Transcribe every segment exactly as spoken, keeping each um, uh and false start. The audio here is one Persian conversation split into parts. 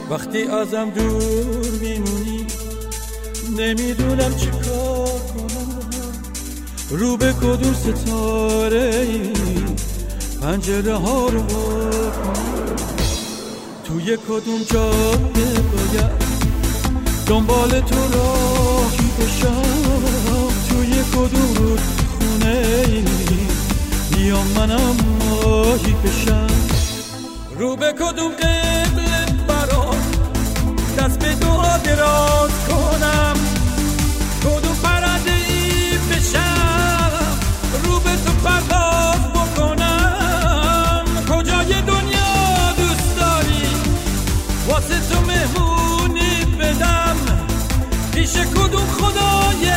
وقتی ازم دور میمونی نمیدونم چی کار کنم، رو به کدوم ستاره ای پنجره ها رو بکنم، توی کدوم جاده باید دنبال تو راهی بشم، توی کدوم رود خونه ای بیام منم ماهی بشم، رو به کدوم قبل برات دست به دعا دراز کنم، کدوم پرنده ای بشم رو به تو پرواز بکنم، کجای دنیا دوست داری واسه تو مهمونی بدم، پیش کدوم خدای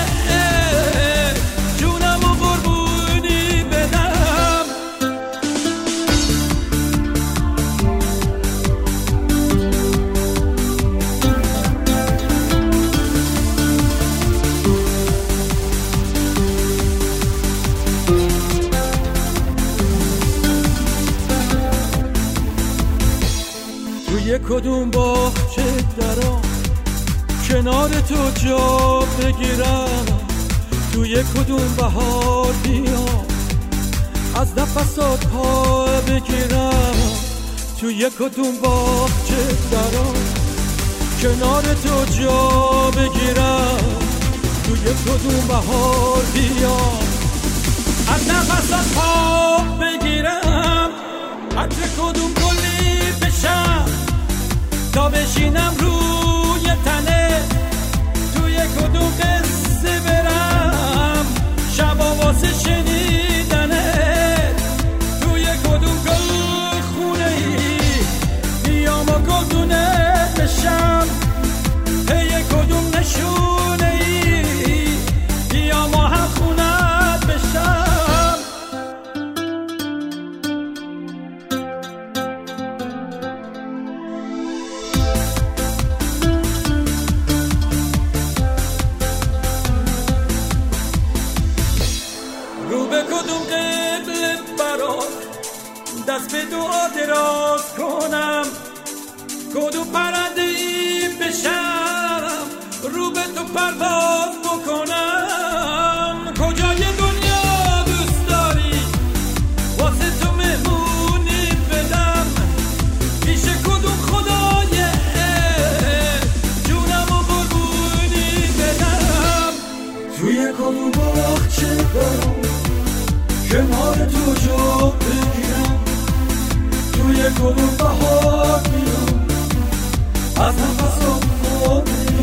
جونم و قربونی بدم. توی کدوم باغچه درام کنار تو جا بگیرم، توی کدوم بهار بیام از نفسات پا بگیرم، توی کدوم باغچه درام کنار تو جا بگیرم، توی کدوم بهار بیام از نفسات پا بگیرم، عطر کدوم گلی بشم تا بشینم روی تنه، توی کدوم قصه برم شبا واسه شنیدنه، توی کدوم گل خونه ای بیام و گلدونه بشم، پی کدوم نشونه ای بیام و هم خونت بشم. رو به کدوم قبل برات دست به دعا دراز کنم، کدوم پرنده ای بشم رو به تو پرواز بکنم، کجای دنیا دوست داری واسه تو مهمونی بدم، پیش کدوم خدای جونم و قربونی بدم، توی کدوم باغچه برام کنار تو جا بگیرم، توی کدوم بهار بیام از نفسات پا بگیرم،